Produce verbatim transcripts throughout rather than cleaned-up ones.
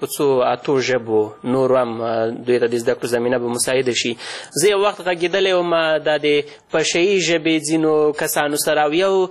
په څو اتو ژبو نور هم دوی ته د زده کړو زمینه به مساعده شي. زه یو وخت غږېدلی وم دا د پشهیي ژبې ځینو کسانو سره او یو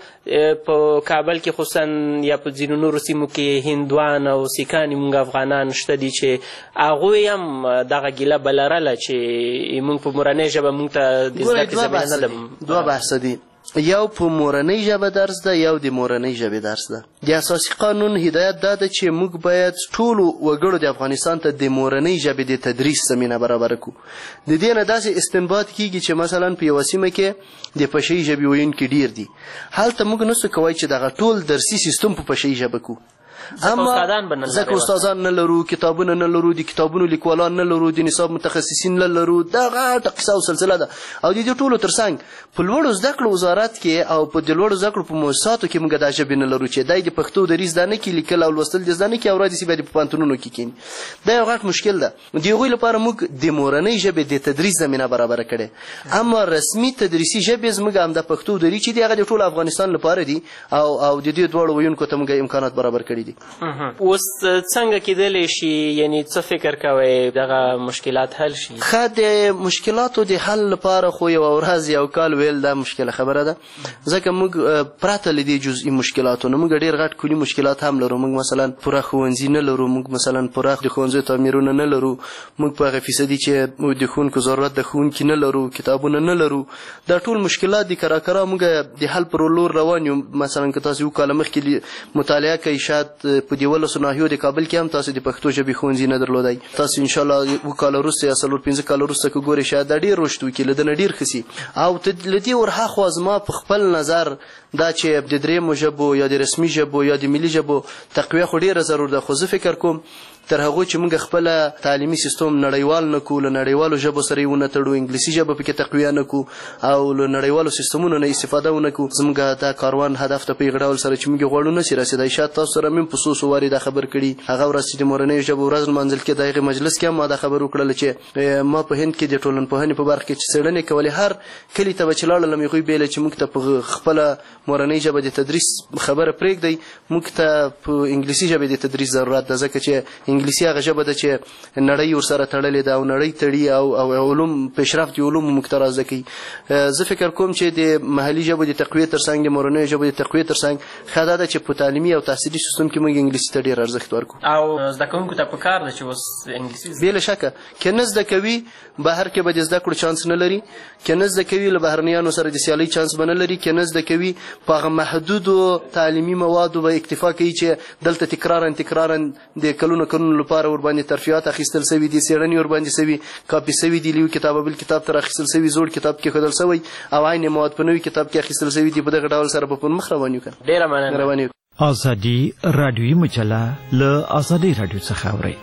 په کابل کې خصوصا یا په ځینو نورو سیمو کې هندوان او سیکان موږ افغانان شته دي چې هغوی هم دغه ګیله به لرله چې موږ په مورنۍ ژبه موږ ته د زده کړې زمینه نه ده. دوه بحثه دي، یو په مورنۍ ژبه درس ده، یو د مورنۍ ژبې درس ده. د اساسي قانون هدایت دا ده چې موږ باید ټولو وګړو د افغانستان ته د مورنۍ ژبې د تدریس زمینه برابره کړو. د دې نه داسې استنباط کیږي چې مثلا په یوه سیمه کې د پشهیي ژبې ویونکي ډېر دي، هلته موږ نسو کوی چې دغه ټول درسي سیستم په پشهیي ژبه کړو. اما ځکه استادان نه لرو، کتابونه نه لرو، د کتابونو لیکوالان نه لرو، د نصاب متخصصین نه لرو، دا غټه قصه او سلسله ده. او د دې ټولو ترڅنګ په لوړو زده کړو وزارت کې او په د لوړو زده کړو په مؤسساتو کې موږ دا ژبې نه لرو چې دی د پښتو دریځ زده نه کړي، لیکل او لوستل دې زده نه کړي او رادیسي بیا د په پوهنتونونو کې کښېني. دا یو غټ مشکل ده. د هغوی لپاره موږ د مورنۍ ژبې د تدریس زمینه برابره کړې، اما رسمي تدریسي ژبې زموږ هم د پښتو دریځ چې دی هغه د ټول افغانستان لپاره دي او او د دې دواړو ویونکو ته موږ امکانات برابر کړي دي. اوس څنګه کېدلی شي، یعنی څه فکر کوئ دغه مشکلات حل شي؟ ښه، د مشکلاتو د حل لپاره خو یوه ورځ یو کال ویل دا مشکله خبره ده، ځکه موږ پرته له دې جزئي مشکلاتو نه موږ ډېر غټ کلي مشکلات هم لرو. موږ مثلا پوره ښوونځي نه لرو، موږ مثلا پوره د ښوونځیو تعمیرونه نه لرو، موږ په هغه فیصدي چې د ښوونکو ضرورت د ښوونکي نه لرو، کتابونه نه لرو. دا ټول مشکلات دي کرا کرا موږ د حل پر لور روان یو. مثلا که تاسو یو کال مخکې مطالعه کوئ، شاید په دېولسو ناحیو د کابل کې هم تاسو د پښتو ژبې ښوونځي نه درلودی. تاسو انشاءالله اووه کاله وروسته یا څلور پنځه کاله وروسته که ګورئ شاید دا ډېر رشد وکړي، له ده نه ډېر ښه سي. او له دې ورهاخوا زما په خپل نظر دا چې د درېیمو ژبو یا د رسمي ژبو یا د ملي ژبو تقویه خو ډېره ضرور ده، خو زه فکر کوم تر هغو چې موږ خپله تعلیمي سیستم نړیوال نه کړو، له نړیوالو ژبو سره یې ونه تړو، انګلیسي ژبه پکې تقویه نه کړو او له نړیوالو سیستمونو نه استفاده ونه کړو، زموږ دا کاروان هدف ته په هغه ډول سره چې موږ یې غواړو نسي رسېدی. شاید تاسو سره مې په څو څو وارې دا خبر کړي، هغه ورځ چې د مورنۍ ژبو ورځ لمانځل کېده هغې مجلس کې هم ما دا خبر وکړله چې ما په هند کې د ټولنپوهنې په برخه کې چې څېړنې کولې، هر کلي ته به چې لاړلم هغوی بیله چې موږ ته په خپله مورنۍ ژبه د تدریس خبره پرېږدئ، موږ ته په انګلیسي ژبې د تدریس ضرورت ده، ځکه چې انګلیسي هغه ژبه ده چې نړۍ ورسره تړلې ده او نړۍ تړي او او علوم پیشرفت دي علوم موږ ته را زده کوي. زه فکر کوم چې د محلي ژبو د تقویې تر څنګ د مورنیو ژبو د تقویې تر څنګ ښه دا ده چې په تعلیمي او تحصیلي سیستم کې موږ انګلیسي ته ډېر ارزښت ورکړو. او زده کوونکو ته پکار ده چې اوس انګلیسي بې له شکه که نه زده کوي بهر کې به د زده کړو چانس نه لري، که نه زده کوي له بهرنیانو سره د سیالۍ چانس به نه لري، که نه زده کوي په هغه محدودو تعلیمي موادو به اکتفا کوي چې دلته تکرارا تکرارا د کلونو کلونو لپاره ورباندې ترفیعات اخیستل سوي دي، څېړنې ورباندې سوي، کاپي سوي دي، له یو کتابه بل کتاب ته راخیستل سوي، زوړ کتاب کېښودل سوی او عین مواد په نوي کتاب کې اخیستل سوي دي. په دغه ډول سره به پر مخ روان یو. ډېره مننه. روان یو. ازادي راډیویي مجله له ازادي راډیو څخه اورئ.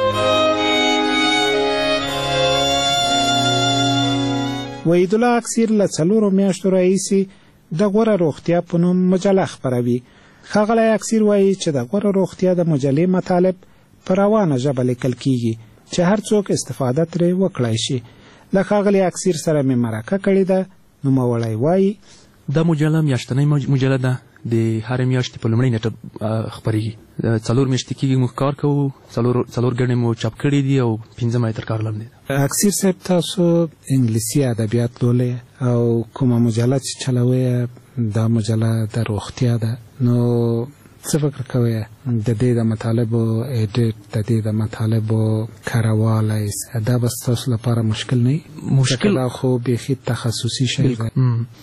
وحیدالله اکسیر له څلورو میاشتو راهیسې د غوره روغتیا په نوم مجله خپروي. ښاغلی اکسیر وایي چې د غوره روغتیا د مجلې مطالب په روانه ژبه لیکل کیږي چې هر څوک استفاده ترې وکړای شي. له ښاغلي اکسیر سره مې مرکه کړې ده. نوموړی وایي دا مجله میاشتنۍ مجله ده، د هرې میاشتې په لومړۍ نیټه خپرېږي. څلور میاشتې کېږي موږ کار کوو، څلور څلور ګڼې مو چاپ کړي دي او پنځمه یې تر کار لاندې ده. اکسیر صاحب تاسو انګلیسي ادبیات لولئ او کومه مجله چې چلوئ دا مجله د روغتیا ده، نو څه فکر کوئ د دې د مطالبو ایډیټ د دې د مطالبو کاروالی دا به ستاسو لپاره مشکل نه وي؟ مشکل دا خو بیخي تخصصي شی ده.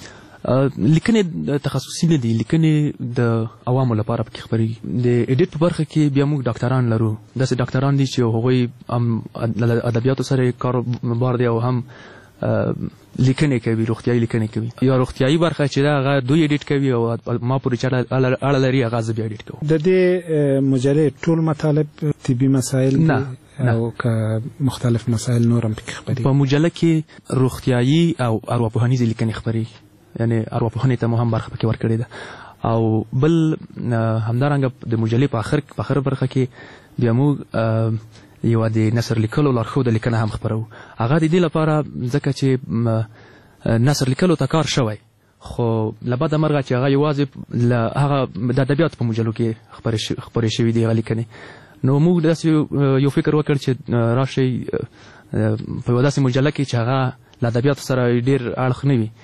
لیکنې تخصصي نه دي، لیکنې د عوامو لپاره پکې خپرېږي. د ایډیټ په برخه کې بیا موږ ډاکټران لرو، داسې ډاکټران دي چې هغوی هم ادبیاتو سره کاروبار دی او هم لیکنې کوي، روغتیایي لیکنې کوي. یا روغتیایي برخه چې ده هغه دوی ایډیټ کوي او ما پورې چې اړه لري هغه زه بیا ایډیټ کوم. د دې مجلې ټول مطالب طبي مسایل نه او که مختلف مسایل نور هم پکې خپرېږي؟ په مجله کې روغتیایي او ارواپوهنیزې لیکنې خپرېږي، یعنې ارواپوهنې ته مو هم برخه پکې ورکړې ده. او بل همدارنګه د مجلې په آخر په آخر برخه کې بیا موږ یوه د نثر لیکلو لارښوده لیکنه هم خپروو. هغه د دې لپاره ځکه چې نثر لیکلو ته کار شوی، خو له بده مرغه چې هغه یوازې له هغه د ادبیاتو په مجلو کې خپرې شوي دي هغه لیکنې، نو موږ داسې یو فکر وکړ چې راشئ په یوه داسې مجله کې چې هغه له ادبیاتو سره ډېر اړخ نه وي،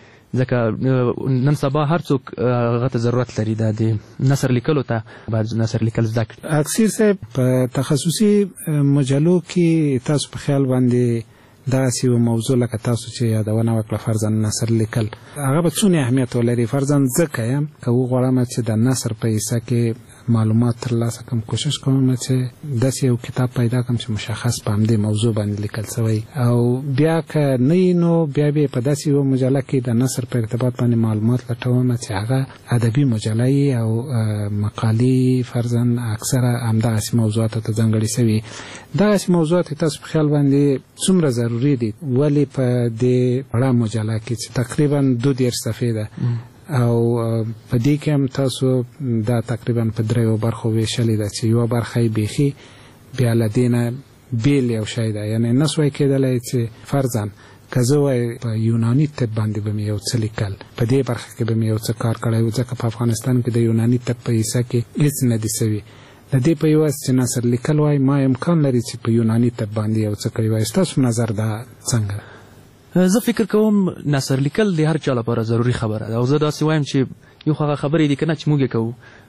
ځکه نن سبا هر څوک هغه ته ضرورت لري د نثر لیکلو ته باید نثر لیکل زده کړي. اکثر صاحب په تخصصي مجلو کې تاسو په خیال باندې داسې یو موضوع لکه تاسو چې یادونه وکړه فرضاً نثر لیکل هغه به څونه اهمیت ولري؟ فرضاً ځکه یم که وغواړم چې د نثر په حصه کې معلومات ترلاسه کړم، کوشش کوم چې داسې یو کتاب پیدا کړم چې مشخص په همدې موضوع باندې لیکل شوی، او بیا که نه نو بیا به په داسې یو مجله کې د نثر په ارتباط باندې معلومات لټوم چې هغه ادبي مجله او مقالې فرضاً اکثره همداسې موضوعاتو ته ځانګړې شوي. داسې موضوعات تاسو په خیال باندې څومره ضروري دي؟ ولې په دې وړه مجله کې چې تقریبا دو دېرش صفحې ده او په دې کې هم تاسو دا تقریبا په دریو برخو ویشلې ده چې یوه برخه یې بیخي بیا له دې نه بیل یو شی ده، یعنې نه سوای کېدلی چې فرضاً که زه وای په یوناني طب باندې به مې یو څه لیکل، په دې برخه کې به مې یو څه کار کړی و، ځکه په افغانستان کې د یوناني طب په حصه کې هېڅ نه دي سوي. د دې په یوه چې نثر لیکل وای ما امکان لري چې په یوناني طب باندې یو څه کړی وای. ستاسو نظر دا څنګه؟ زه فکر کوم نثر لیکل د هر چا لپاره ضروري خبره ده، او زه داسې وایم چې یو خو هغه خبرې دي که نه چې موږ یې کوو.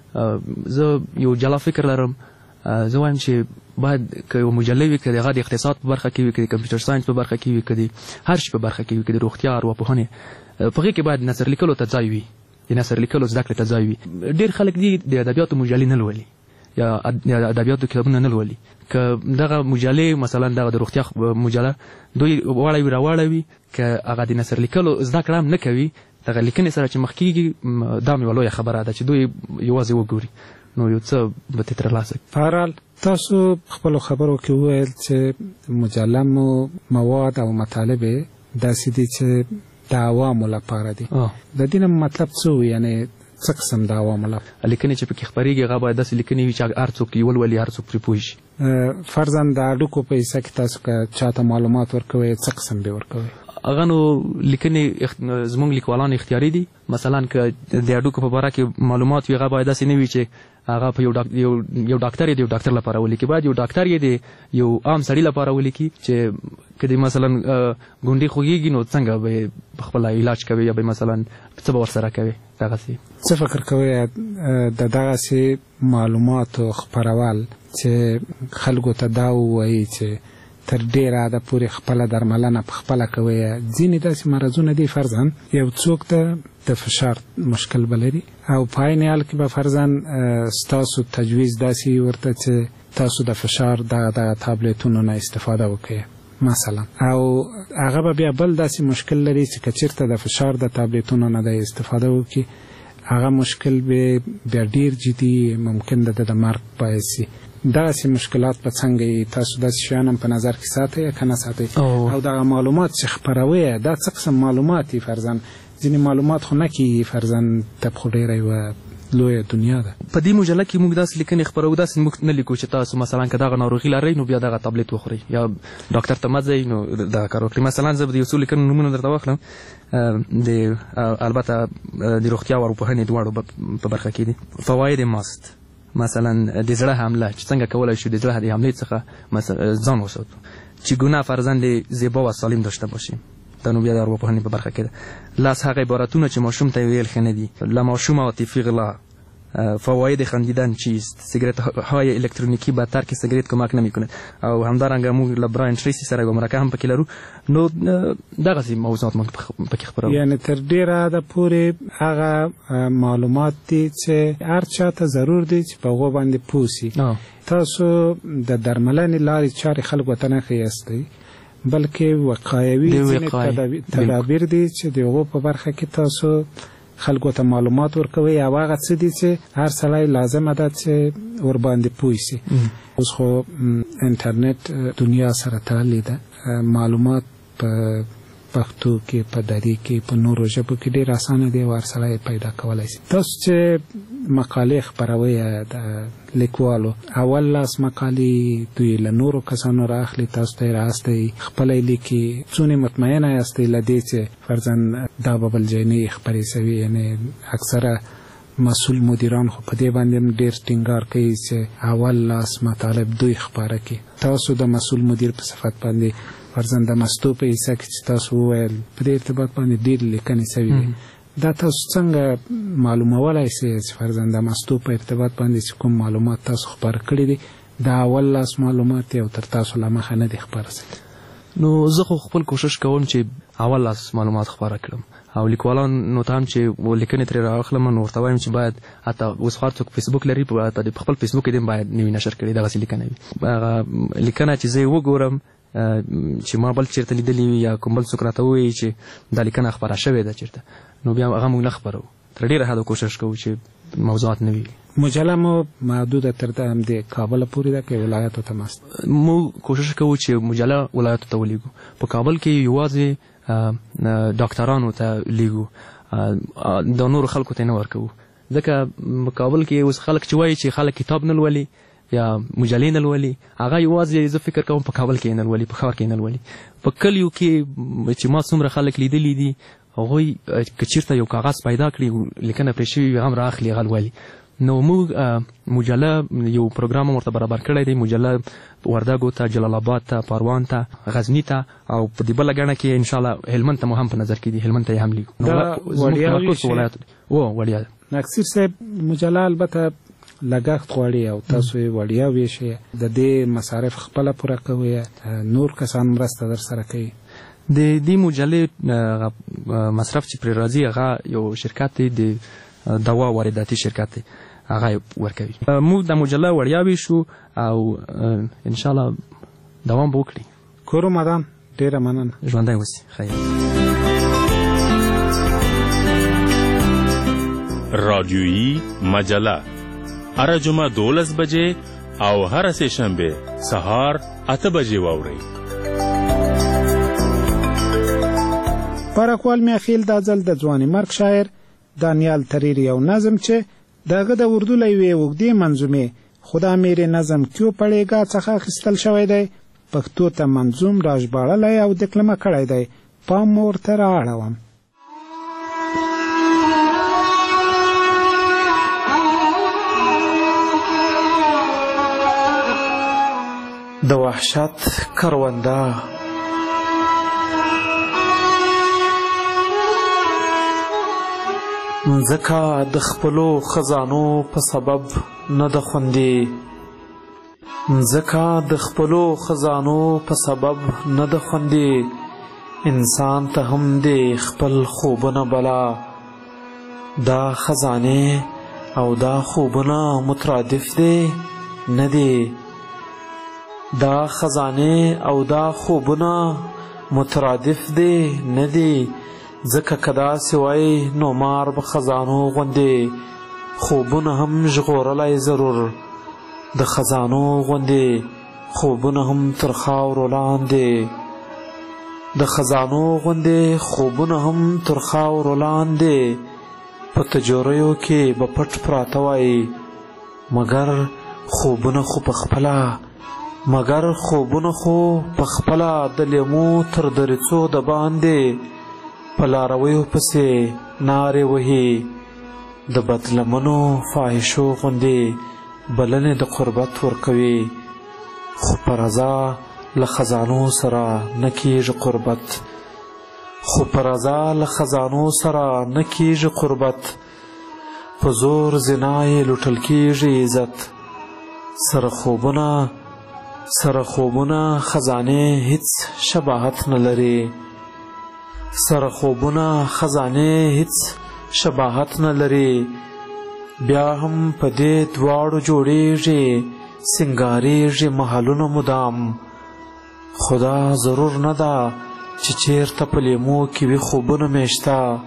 زه یو جلا فکر لرم، زه وایم چې باید که یو مجله وي که د هغه د اقتصاد په برخه کې وي که د کمپیوټر ساینس په برخه کې وي که د هر شي په برخه کې وي که د روغتیا ارواپوهنې، په هغې کې باید نثر لیکلو ته ځای وي، د نثر لیکلو زده کړې ته ځای وي. ډېر خلک دي د ادبیاتو مجلې نه لولي یا ادبیاتو کتابونه نه لولي، که دغه مجلې مثلا دغه د روغتیا مجله دوی واړوي راواړوي، که هغه د نثر لیکلو زده کړه هم نه کوي، دغه لیکنې سره چې مخ کېږي دا مې یوه لویه خبره ده چې دوی یوازې وګوري نو یو څه به ترې ترلاسه کړي. بهرحال تاسو خپلو خبرو کې وویل چې مجله مو مواد او مطالب داسې دي چې د عوامو لپاره دي. د دې نه مطلب څه و؟ یعنې څه قسم د عوامو لپاره لیکنې چې پکې خپرېږي هغه باید داسې لیکنې وي چې هر څوک یې ولولي، هر څوک پرې پوه شي. فرضاً د اډوکو په حصه کې تاسو که چاته معلومات ورکوئ څه قسم به ورکوئ؟ هغه نو لیکنې زموږ لیکوالان اختیاري دي. مثلا که د اډوکو په باره کې معلومات وي هغه باید داسې نه وي چې هغه په یو ډاکټر یې د یو ډاکټر لپاره ولیکي، باید یو ډاکټر یې د یو عام سړي لپاره ولیکي چې که د مثلا ګونډې خوږېږي نو څنګه به خپله علاج کوي یا به مثلا څه به ورسره کوي. دغسې څه فکر کوئ د دغسې معلوماتو خپرول چې خلکو ته دا ووایي چې تر ډېره حده پورې خپله درملنه په خپله کوئ؟ ځینې داسې مرضونه دي فرضاً یو څوک ته د فشار مشکل به لري او په عین حال کې به فرضاً ستاسو تجویز داسې ورته چې تاسو د فشار دغه دغه تابلیتونو نه استفاده وکړئ مثلا، او هغه به بیا بل داسې مشکل لري چې که چېرته د فشار د تابلیتونو نه د استفاده وکړي هغه مشکل به بیا ډېر جدي ممکن ده د مرګ باعث شي. داسې مشکلات به څنګه تاسو داسې شیان هم په نظر کې ساتئ یا که نه ساتئ؟ او دغه معلومات چې خپروئ دا څه قسم معلومات دي؟ فرضاً ځینې معلومات خو نه کېږي، فرضاً طب خو ډېره یوه لویه دنیا ده. په دې مجله کې موږ داسې لیکنې خپرو، داسې موږ نه لیکو چې تاسو مثلا که دغه ناروغي لرئ نو بیا دغه تابلیت وخورئ یا ډاکټر ته مه ځئ نو دغه کار وکړئ. مثلا زه به د یو څو لیکنو نومونه درته واخلم، د البته د روغتیا او ارواپوهنې دواړو په برخه کې دي. فواید ماست، مثلا د زړه حمله چې څنګه کولی شو د زړه د حملې څخه ځان وساتو، چگونه فرزند زیبا و سالم داشته باشیم. دا نو بیا د ارواپوهنې په برخه کې ده. لاس هغه عبارتونه چې ماشوم ته ویل ښه نه دي. له ماشوم عاطفي غلا. فواید خندیدن چیست؟ سیگارت های الکترونیکی به ترک سیگارت کمک نمی‌کند. او همدارنګه موږ له براین تریسی سره یو مرکه هم پکې لرو. نو دغه موضوعات موږ پکې خبرو. یعنی تر ډیره د پوره هغه معلومات دي چې هر چا ته ضرور دي چې په هغه باندې پوسی. تاسو د درملنې لارې چارې خلکو ته نه خیاستئ، بلکې وقایوي تدابیر دي چې دغه په برخه کې تاسو خلکو ته معلومات ورکوي او هغه څه دي چې هر سړی لازم ده چې ور باندې پوه شي. اوس خو انټرنیټ دنیا سره تړلې ده، معلومات په پښتو کې په دري کې په نورو ژبو کې ډېر اسانه دی او هر سړی پیدا کولی شي. تاسو چې مقالې خپروئ د لیکوالو، اول لاس مقالې دوی له نورو کسانو رااخلي، تاسو ته یې رااستئ خپله یې لیکي، څومره مطمئنه یاستئ له دې چې فرضاً دا به بل ځای نه وي خپرې شوي؟ یعنې اکثره مسؤل مدیران خو په دې باندې هم ډېر ټینګار کوي چې اول لاس مطالب دوی خپاره کړي. تاسو د مسؤل مدیر په صفت باندې فرضاً د مستو په حصه کې چې تاسو وویل په دې ارتباط باندې ډېر لیکنې شوي دي، دا تاسو څنګه معلومولی سئ چې فرضاً د مستو په ارتباط باندې چې کوم معلومات تاسو خپاره کړي دي دا اول لاس معلومات دي او تر تاسو له مخه نه دي خپاره شوي؟ نو زه خو خپل کوشش کوم چې اول لاس معلومات خپاره کړم او لیکوالانو ته هم چې لیکنې ترې راواخلم نو ورته وایم چې باید حتی اوس خو هر څوک فیسبوک لري په خپل فیسبوک کې باید نوي نشر کړي دغسې لیکنه وي. هغه لیکنه چې زه یې وګورم چې ما بل چېرته لیدلې وي یا کوم بل څوک راته ووایي چې دا لیکنه خپره شوې ده چېرته، نو بیا هغه موږ نه خپروو. تر ډېره حده کوشش کوو چې موضوعات نه وي. مجله مو محدوده تر د کابل پورې ده که ولایاتو ته مست؟ موږ کوشش کوو چې مجله ولایاتو ته ولیږو. په کابل کې یوازې ډاکټرانو ته لیږو، د نورو خلکو ته نه ورکوو، ځکه په کابل کې اوس خلک چې وایي چې خلک کتاب نه لولي یا مجلې نه لولي، هغه یوازې زه فکر کوم په کابل کې نه لولي، په ښار کې نه لولي. په کلیو کې چې ما څومره خلک لیدلي دي هغوی که چېرته یو کاغذ پیدا کړي لیکنه پرې شوي وي هم رااخلي هغه لولي. نو موږ مجله یو پروګرام ورته برابر کړی دی، مجله وردګو ته، جلال آباد ته، پروان ته، غزني ته او په دې بله ګڼه کې انشاءالله هلمند ته مو هم په نظر کې دي، هلمند ته یې هم لیکو. دا وړیا او وړیا ناکسیر صاحب مجله البته لګښت غواړي او تاسو یې وړیا ویشئ، د دې مصارف خپله پوره کوئ، نور کسان مرسته در سره کوي؟ د دې مجلې مصرف چې پرې راځي هغه یو شرکت دی، د دوا وارداتي شرکت دی، هغه ورکوي. موږ د مجله وړیا ویشو او انشاءالله دوام به وکړي. کورو مدام ډېره مننه. ژوندی اوسئ. خیر. رادیویی مجله هره جمعه دولس بجې او هره سه شنبه سهار اته بجې واورئ. پارکوال میاخیل دا ځل د ځواني مرګ شاعر دانیال تریر یو نظم چې د هغه د اردو له یوې اوږدې منظومې خدا میرې نظم کیو پړېږا څخه اخیستل شوی دی، پښتو ته منظوم راژباړلی او دکلمه کړی دی. پام ورته رااړوم. د وحشت کرونده مځکه د خپلو خزانو په سبب نه ده خوندي، مځکه د خپلو خزانو په سبب نه ده خوندي، انسان ته هم دی خپل خوبونه بلا. دا خزانې او دا خوبونه مترادف دی نه دی، دا خزانې او دا خوبونه مترادف دی نه دی، ځکه که داسې وای نو مار به خزانو غوندې خوبونه هم ژغورلی ضرور، د خزانو غوندې خوبونه هم تر خاورو لاندې، د خزانو غوندې خوبونه هم تر خاورو لاندې، په تجوریو کې به پټ پراته وای، مګر خوبونه خو په خپله مګر خوبونه خو په خپله د لیمو تر دریڅو د باندې په لارویو پسې نارې وهي، د بدلمنو فاحشو غوندې بلنې د قربت ورکوي، خو په رضا له خزانو سره نه کېږي قربت، خو په رضا له خزانو سره نه کېږي قربت، په زور زنا یې لوټل کېږي عزت، سره خوبونه سره خوبونه خزانې هیڅ شباهت نه لري، سره خوبونه خزانې هیڅ شباهت نه لري، بیا هم په دې دواړو جوړیږي سنګاریږي محلونه مدام، خدا ضرور نه ده چې چیرته په لیمو کې وي خوبونه میشته،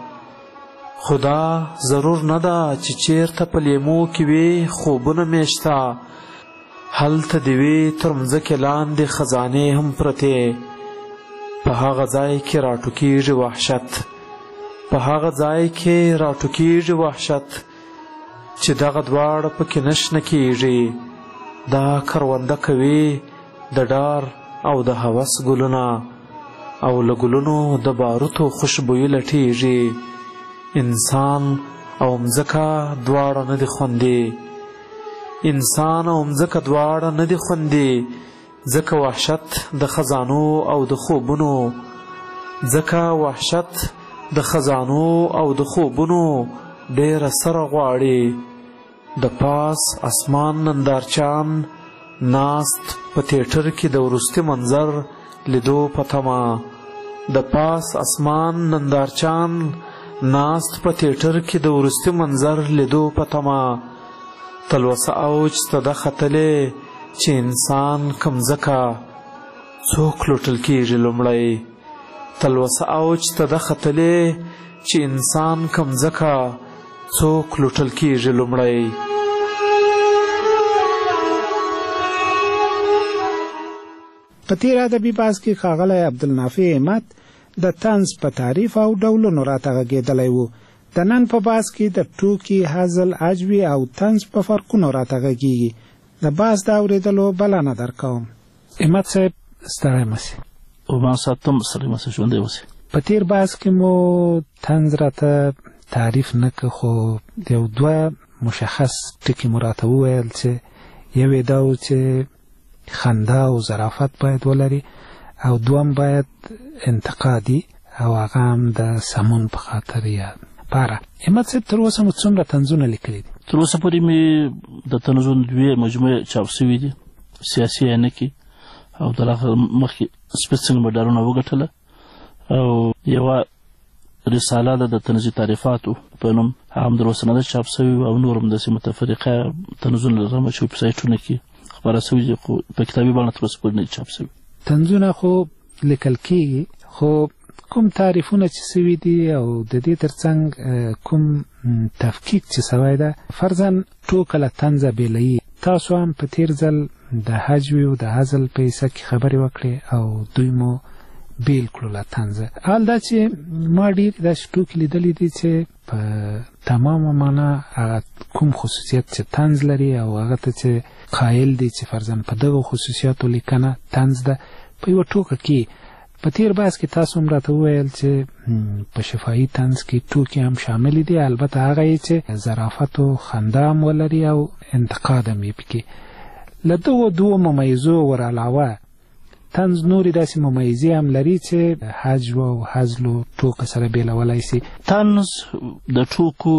خدا ضرور نه ده چې چیرته په لیمو کې وي خوبونه میشته، هلته دې وي تر مځکې لاندې خزانې هم پرتې، په هغه ځای کې راټوکېږي وحشت، په هغه ځای کې راټوکېږي وحشت، چې دغه دواړه پکې نشنه کېږي، دا کرونده کوي د ډار او د هوس ګلونه، او له ګلونو د باروتو خوشبویي لټېږي، انسان او مځکه دواړه نه دي خوندي. انسان او مځکه دواړه نه دي خوندي، ځکه وحشت د خزانو او د خوبونو ځکه وحشت د خزانو او د خوبونو ډېره سره غواړي. د پاس اسمان نندارچان ناست په تیټر کې د وروستي منظر لیدو په تمه. د پاس اسمان نندارچان ناست په تیټر کې د وروستي منظر لیدو په تمه. تلوسه اوج ته ده ختلې چې انسان کم ځکه څوک لوټل کېږي لومړی. تلوسه اوج ته ده ختلې چې انسان کم ځکه څوک لوټل کېږي لومړی. په تیر ادبي بحث کې ښاغلی عبدالنافع همت د طنز په تعریف او ډولونو راته غږېدلی و. د نن په بحث کې د ټوکي، هزل، عجوي او طنز په فرقونو راته غږېږي. د بحث د اورېدلو بلنه درکوم. همت صاحب ستړی مه سې. ما ساتم ستړی مه سې، ژوندی اوسې. په تیر بحث کې مو طنز راته تعریف نه که، خو یو دوه مشخص ټکي مو راته وویل چې یو یې دا و چې خندا او ظرافت باید ولري، او دوم باید انتقادي، او هغه هم د سمون په خاطر یا پاره. همت صاحب تر اوسه مو څومره طنزونه لیکلي دي؟ تر اوسه پورې مې د طنزونو دوې مجموعې چاپ سوي دي، سیاسي عینکې او د هغه مخکې سپېڅلي مډالونه وګټله، او یوه رساله ده د طنزي تعریفاتو په نوم، هغه هم در اوسه نه ده چاپ سوي، او نور هم داسې متفرقه طنزونه لرم چې ویبسایټونه کې خپاره سوي دي، خو په کتابي بڼه تر اوسه پورې نه دي چاپ سوي. طنزونه خو لیکل کېږي، خو کوم تعریفونه چې سوي دي او د دې ترڅنګ کوم تفکیک چې سوی ده، فرضاً ټوکه له طنزه بېلوي. تاسو هم په تیر ځل د هجوي او د هزل په حصه کې خبرې وکړې او دوی مو بیل کړو له طنزه. حال دا چې ما ډېر داسې ټوکې لیدلي دي چې په تمامه معنا هغه کوم خصوصیت چې طنز لري او هغه ته چې قایل دي چې فرضاً په دغو خصوصیاتو لیکنه طنز ده، په یوه ټوکه کې. په تیر بحث کې تاسو هم راته وویل چې په شفاهي طنز کې ټوکې هم شاملې دي، البته هغه یې چې ظرافت او خندا هم ولري او انتقاد هم یې پکې. له دغو دوو ممیزو ور علاوه طنز نورې داسې ممیزې هم لري چې هجو او هزلو ټوکه سره بېلولی سي. طنز د ټوکو،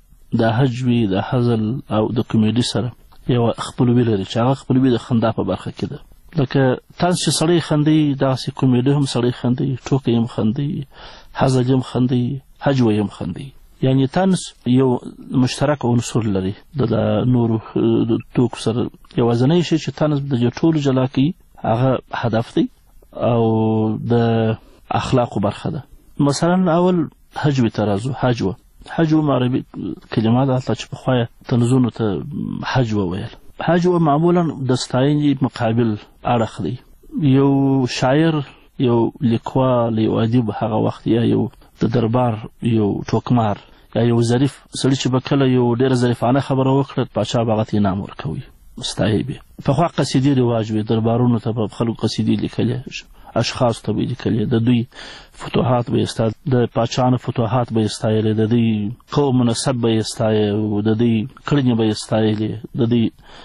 د هجوي، د هزل او د کمیډي سره یوه خپلوي لري چې هغه خپلوي د خندا په برخه کې ده. لکه طنز چې سړی خندوي، دغسې کمیډي هم سړی خندوي، ټوکه هم خندوي، هزل هم خندوي، هجوه هم خندوي. یعنې طنز یو مشترک عنصر لري د نورو توکو سره. یوازینی شی چې طنز د دې ټولو جلا کوي هغه هدف دی او د اخلاقو برخه ده. مثلا اول هجوي ته راځو. هجوه هجوه عربي کلمه ده چې پخوا طنزونو ته هجوه ویل. هجوه معمولا د ستاینې مقابل اړخ دی. یو شاعر، یو لیکوال، یو ادیب هغه وخت یا یو د دربار یو ټوکمار یا یو ظریف سړي چې به کله یو ډېره ظریفانه خبره وکړه، پاچا به هغه ته انعام ورکوي، ستایي به. پخوا قصیدې رواج وي، دربارونو ته به خلکو قصیدې لیکلې، اشخاصو ته به یې لیکلې، د دوی فتوحات به یې ستایه، د پاچاهانو فتوحات به یې ستایلې، د دوی قوم منصب به یې ستایه، د دوی کړنې به یې ستایلې، د دوی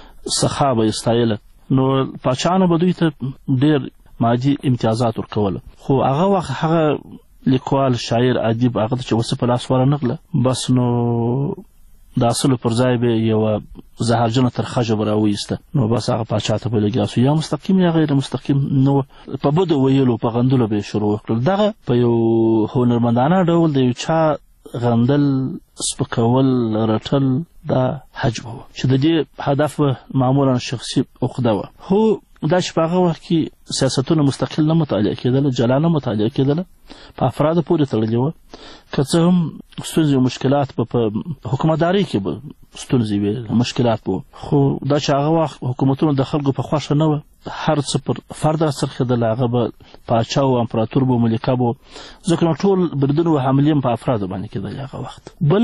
سخا به یې ستایله. نو پاچاهانو به دوی ته ډېر مادي امتیازات ورکوله، خو هغه وخت هغه لیکوال، شاعر، ادیب هغه ته چې وسه په لاس ورنغله، بس نو د اصلو پر ځای به یوه زهرجنه ترخه ژبه راویسته، نو بس هغه پاچا ته به لګیا سو، یا مستقیم یا غیر مستقیم. نو په بدو ویلو، په غندلو به یې شروع وکړل. دغه په یو هنرمندانه ډول د یو چا غندل، سپکول، رټل، دا هجوه وه چې د دې هدف معمولا شخصي عقده وه. خو دا چې په هغه وخت کې سیاستونه مستقل نه مطالعه کېدله، جلا نه مطالعه کېدله، په افرادو پورې تړلې وه. که څه هم ستونزې او مشکلات به په حکومتدارۍ کې به ستونزې وې، مشکلات به وه، خو دا چې هغه وخت حکومتونه د خلکو په خوښه نه وه، هر څه پر فرد راڅرخېدله، هغه به پاچا و، امپراتور به، ملکه به، ځکه نو ټول بریدونه و حملې هم په افرادو باندې کېدلې هغه وخت. بل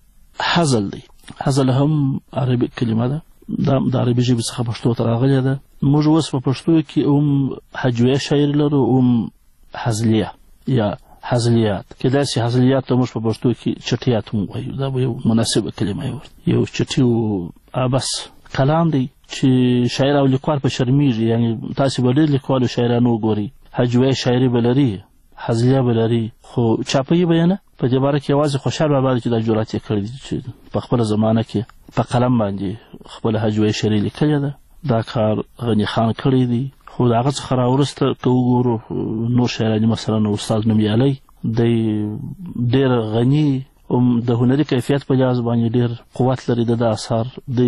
هزل دی. هزل هم عربي کلمه ده، دا د عربي ژبې څخه پښتو ته راغلې ده. موږ اوس په پښتو کې هم هجویه شاعري لرو، هم هزلیه یا حاصلیات کېدای شي حاصلیات ته موږ په پښتو کې چټیات هم وایو دا به یو مناسبه کلمه وي یو چټي و بس کلام دی چې شاعر او لیکوال په شرمیږي یعنی تاسو به ډېر لیکوال او شاعران وګورئ هجویه شاعري به لري حاصلیه به لري خو چاپیي به یې نه په دې باره کې یوازې خوشحال بابا چې دا جرأت یې کړی دی چې په خپله زمانه کې په قلم باندې خپله هجویه شعري لیکلې ده دا کار غني خان کړی دی خو د هغه څخه راوروسته که وګورو نور شاعران مثلا استاد نومیالی دی ډېر غني د هنري کیفیت په لحاظ باندې ډېر قوت لري د اثار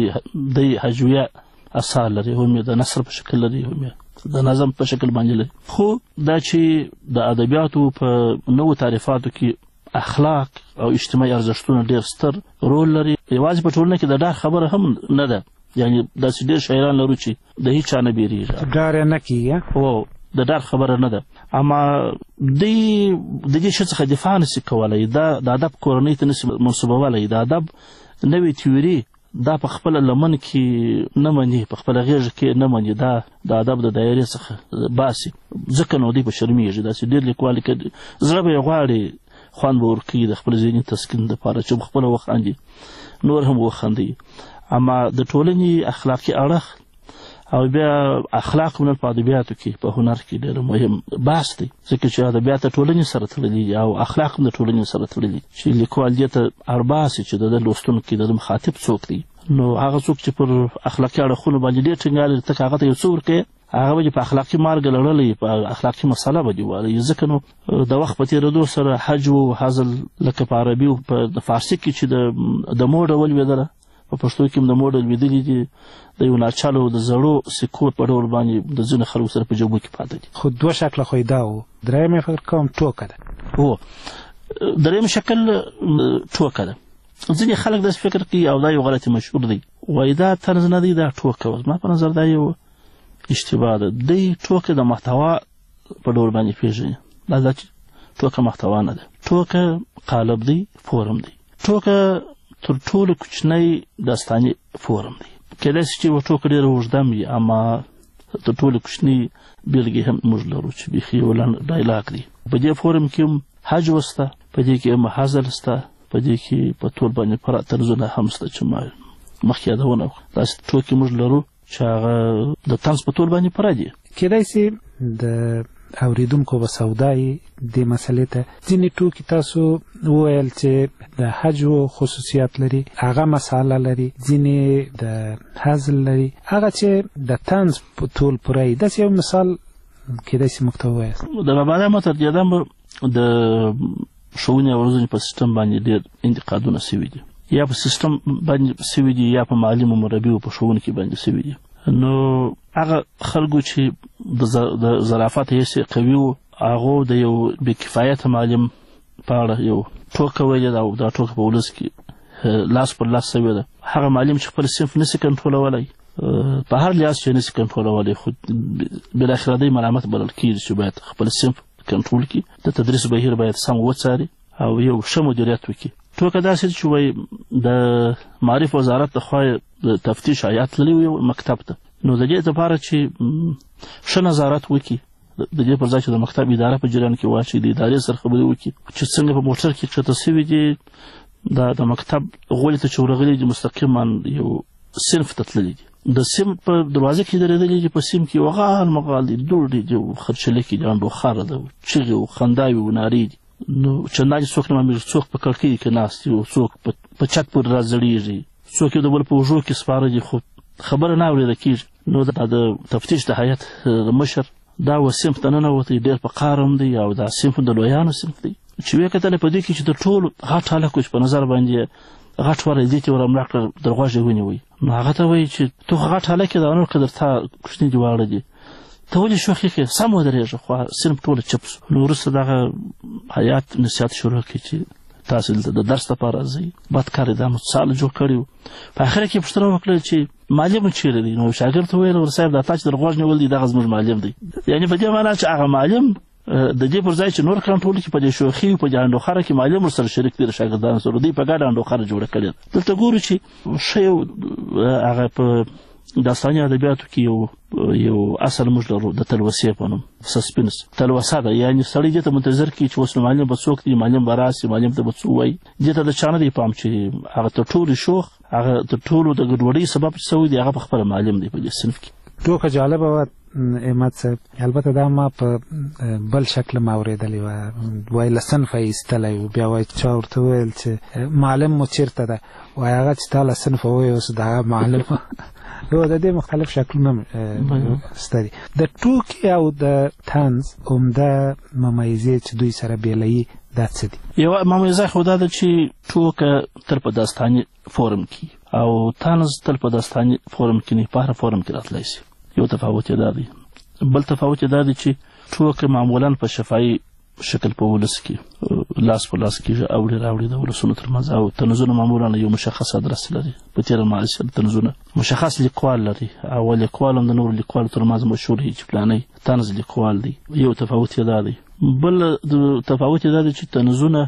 دی هجویه اثار لري هم د نثر په شکل لري هم د نظم په شکل باندې لري خو دا چې د ادبیاتو په نوو تعریفاتو کې اخلاق او اجتماعي ارزښتونه ډېر ستر رول لري یوازې په ټولنه کې د ډار خبره هم نه ده یعنی داسې ډېر شاعران لرو چې د هېچ چا نه بیریږي ډار یې نه کېږي هو د ډار خبره نه ده اما دوی د دې شي څخه دفاع نشي کولی دا د ادب کورنۍ ته نشي منسوبولی د ادب نوې تیوري دا په خپله لمن کې نه مني په خپله غېږ کې نه مني دا د ادب د دایرې څخه باسي ځکه نو دوی په شرمېږي داسې ډېر لیکوال لیکي زړه به یې غواړي خوند به ورکوي د خپل ذهني تسکین دپاره چې په خپله وخاندي نور هم وخاندي اما د ټولنې اخلاقي اړخ او بیا اخلاق من په ادبیاتو کې په هنر کې ډېر مهم بحث دی ځکه چې ادبیات د ټولنې سره تړلي دي او اخلاق هم د ټولنې سره تړلي چې لیکوال دې ته اړباسي چې د ده لوستونکي د ده مخاطب څوک دی نو هغه څوک چې پر اخلاقي اړخونو باندې ډېر ټینګار لري ته که هغه ته یو څه ورکوې هغه به په اخلاقي مارګه لړلی په اخلاقي مسله به دې وایي ځکه نو د وخت په تېرېدو سره حجو هزل لکه په عربي او په فارسي کې چې د د مور ډول لوېدله په پښتو کې هم د مور ډول لوېدلي دي د یو ناچالو د زړو سکو په ډول باندې د ځینو خلکو سره په جوبو کې پاته دي خو دوه شکله خو یې دا و درېیم یې فکر کوم ټوکه ده هو درېیم شکل ټوکه ده ځینې خلک داسې فکر کوي او دا یو غلطي مشهور دی وایي دا طرز نه دی دا ټوکه وه زما په نظر دا یو اشتباه ده دی ټوکه د محتوا په ډول باندې پېژني دا دا چې ټوکه محتوا نه ده ټوکه قالب دی فورم دی ټوکه تر ټولو کوچنی داستاني فورم دی کېدای شي چې یوه ټوکه ډېره اوږده وي اما تر ټولو کوچني بېلګې هم موږ لرو چې بیخي یو لنډ ډایلاګ دی په دې فورم کې هم حج وسته په دې کې هم هزل سته په دې کې په ټول باندې پوره طرزونه هم سته چې ما مخکې یادونه وکړه داسې ټوکې موږ لرو چې هغه د طنز په ټول باندې پوره دي کېدای شي د اوریدونکو به سودایي دې مسلې ته ځینې ټوکې تاسو وویل چې د حجو خصوصیات لري هغه مساله لري ځینې د هزل لري هغه چې د طنز په ټول پوره وي داسې یو مثال کېدای شي موږ ته ووایاست د بابا ما تر دې دم د ښوونې او روزنې په سیستم باندې ډېر انتقادونه سوي دي یا په سیستم باندې سوي دي یا په معلم او مربي او په ښوونکي باندې سوي دي نو هغه خلکو چې د ظرافت حیث قوي وو هغو د یو بې کفایته معلم په اړه یو ټوکه ویلې ده او دا ټوکه په ولس کې لاس پر لاس سوې ده هغه معلم چې خپل صنف نسي کنټرولولی په هر لحاظ چې نسي کنټرولولی خو بالاخره دی ملامت بلل کېږي چې باید خپل صنف کنټرول کړي د تدریس بهیر باید سم وڅاري او یو ښه مدیریت وکړي ټوکه داسې چې وایي د معارف وزارت لخوا د تفتیش هیات تللی وي مکتب ته نو د دې دپاره چې ښه نظارت وکړي د دې پر ځای چې د مکتب اداره په جریان کې واچوي د ادارې سره خبرې وکړي چې څنګه په موټر کې ښکته سوي دي دا د مکتب غولې ته چې ورغلي دي مستقیما یو صنف ته تللي دي د صنف په دروازه کې درېدلي دي په صنف کې یو غال مغال دي دوړې دي او خرچلکې دي انډوخاره ده چغې او خنداوې او نارې دي نو چندانې څوک نه معلومېږي څوک په کړکۍ کې ناست دي او څوک په چت پورې راځړېږي څوک یو د بل په اوږو کې سپاره دي خو خبره نه اورېده کېږي نو دا د تفتیش د هیات مشر دا و صنف ته ننوتی ډېر په قهر هم دی او دا صنف د لویانو صنف دی چې ویې کتلې په دې کې چې د ټولو غټ هلک چې په نظر باندې غټ وری دې ته ور املا کړه در غوږ یې ونیوی نو هغه ته وایي چې ته خو غټ هلک یې دا نور که درته کوچني دي واړه دي ته ولې شوخي کې سم ودرېږه خو صنف ټوله چپ سو نو وروسته دغه هیات نصیحت شروع کړي چې تاسو دلته د درس لپاره ځئ بد کار یې دا مثال جوړ کړی و په اخره کې یې پوښتنه وکړه چې معلم چیرې دی نو شاګرد ته وویل ور صاحب دا تا چې در غوږ نیول دی دغه زموږ معلم دی یعنې په دې معنا چې هغه معلم د دې پر ځای چې نور کنټرول کړي په دې شوخي په دې انډوخاره کې معلم ورسره شریک دی د شاګردانو سره دوی په ګډه انډوخاره جوړه کړې ده دلته ګورو چې ښه یو هغه په داستاني ادبیاتو کې یو یو اصل موږ لرو د تلوسې په نوم سسپنس. تلوسه ده، یعنی سړی دې ته منتظر کړي چې اوس معلم به څوک دی، معلم به راسي، معلم ته به څه وایي. دې ته د چا نه دی پام چې هغه تر ټولو شوخ، هغه تر ټولو د ګډوډۍ سبب چې څه دی، هغه په خپله معلم دی په دې صنف کې. ټوکه جالبه وه احمد صاحب، البته دا ما په بل شکل ما اورېدلې وه، وایي له صنفه یې ایستلی و، بیا وایي چا ورته وویل چې معلم مو چېرته ده، وایي هغه چې تا له صنفه ووایي اوس د هغه معلم نو د دې مختلف شکلونه شته دي. د ټوکې او د طنز عمده ممیزې چې دوی سره بیلوي دا څه دي؟ یوه ممیزه خو دا ده چې ټوکه تل په داستاني فورم کې او طنز تل په داستاني فورم کې نه، په هر فورم کې راتلی شي. یو تفاوت یې دا دی. بل تفاوت یې دا دی چې ټوکه معمولا په شفاهي شکل په ولس کې لاس په لاس کېږي، اوړي راوړي د ولسونو ترمنځ، او طنزونه معمولا یو مشخص ادرس لري. په تېره معاصر طنزونه مشخص لیکوال لري او لیکوال هم د نورو لیکوالو ترمنځ مشهور وي چې فلانی طنز لیکوال دی. یو تفاوت یې دا دی. بل تفاوت یې دا دی چې طنزونه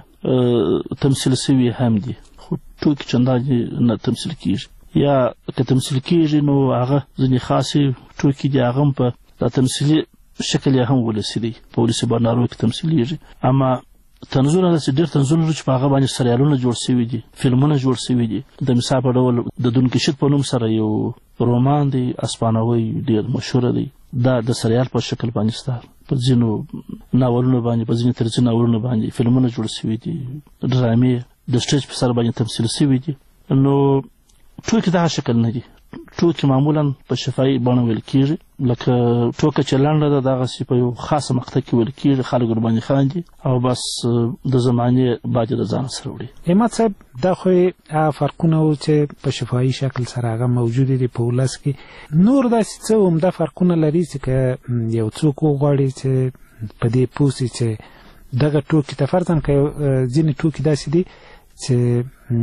تمثیل سوي هم دي، خو ټوکې چندانې نه تمثیل کېږي، یا که تمثیل کېږي نو هغه ځینې خاصې ټوکې دي، هغه هم په دا تمثیلي شکل یې هم ولسي دی، په ولسي بانارو کې تمثیلیږي. اما طنزونه داسې ډېر طنزونه لري چې په هغه باندې سریالونه جوړ شوي دي، فلمونه جوړ شوي دي. د مثال په ډول د دونکشت په نوم سره یو رومان دی اسپانوي، ډېر مشهوره دی. دا د سریال په شکل باندې سته، په ځینو ناولونو باندې، په ځینو طرزي ناولونو باندې فلمونه جوړ شوي دي، ډرامې د سټیج په سر باندې تمثیل شوي دي. نو ټوکې دغه شکل نه دي. ټوکې معمولا په شفاهي بڼه ویل کېږي، لکه ټوکه چې لنډه ده دغسې په یو خاصه مقطع کې ویل کېږي، خلک ورباندې خاندي او بس د زمانې باد د ځان سره وړي. احمد صاحب دا خو یې فرقونه و چې په شفاهي شکل سره هغه موجود دي په ولس کې. نور داسې څه عمده فرقونه لري چې که یو څوک وغواړي چې په دې پوه سي چې دغه ټوکې ته فرضاً که ځینې ټوکې داسې دي چې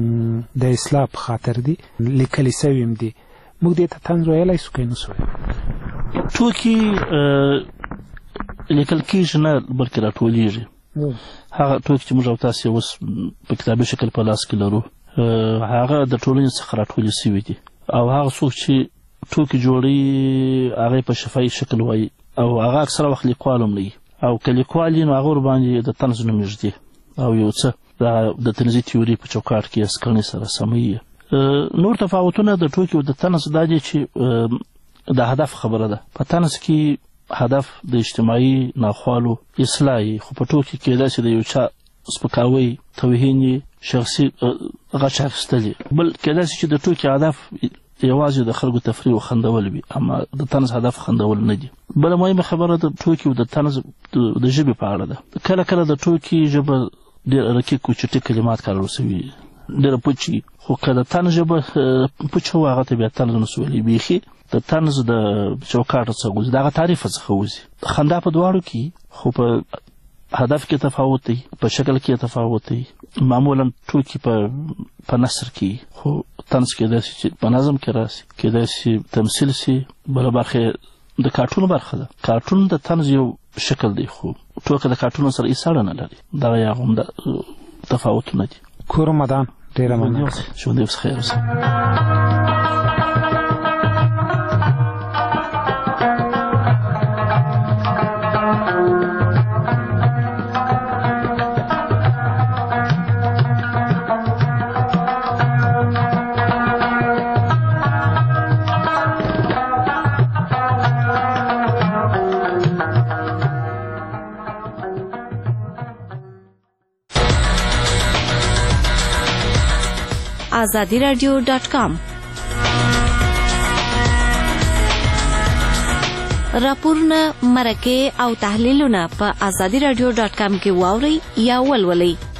د اصلاح په خاطر دي، لیکلي سوي هم دي، موږ دې ته طنز ویلی شو که نه سو ویلی؟ ټوکې لیکل کېږي نه، بلکې راټولېږي. هغه ټوکې چې موږ او تاسې اوس په کتابي شکل په لاس کې لرو، هغه د ټولنې څخه راټولې سوي دي، او هغه څوک چې ټوکې جوړوي هغه په شفاهي شکل وایي، او هغه اکثره وخت لیکوال هم نه وي، او که لیکوال وي نو هغه ورباندې د طنز نوم ږدي او یو څه د طنزي تیوري په چوکاټ کې یې کړنې سره سموي. نور تفاوتونه د ټوکې او د طنز دا دي چې د هدف خبره ده. په طنز کې هدف د اجتماعي ناخوالو اصلاح، خو په ټوکې کې داسې د یو چا سپکاوی، توهین، شخصي غچ اخیستل. بل کېدای شي چې د ټوکې هدف یوازې د خلکو تفریح او خندول وي، اما د طنز هدف خندول نه دي. بله مهمه خبره د ټوکې او د طنز د ژبې په اړه ده. کله کله د ټوکې ژبه ډېر رکیک او چټي کلمات کارول شوي، ډېره پوچي، خو که د طنز ژبه پوچه وه هغه ته بیا طنز نه سو ویلی. بیخي د طنز د چوکاټ څخه وځي، د هغه تعریفه څخه وځي. خندا په دواړو کې، خو په هدف کې تفاوت دی، په شکل کې تفاوت دی. معمولا ټوکې په په نثر کې، خو طنز کېدای شي چې په نظم کې راسي، کېدای شي تمثیل سي. بله برخه د کارټون برخه ده. کارټون د طنز یو شکل دی، خو ټوکه د کارټون سره هېڅ اړه نه لري. دغه یې هم د تفاوتونه دي. کور رمضان ډېره مننه. ژوند دې اوس خیر اوسه. آزادی رادیو ډاټ کام راپورونه، مرکې او تحلیلونه په آزادی رادیو ډاټ کام کې واورئ یا ولولئ.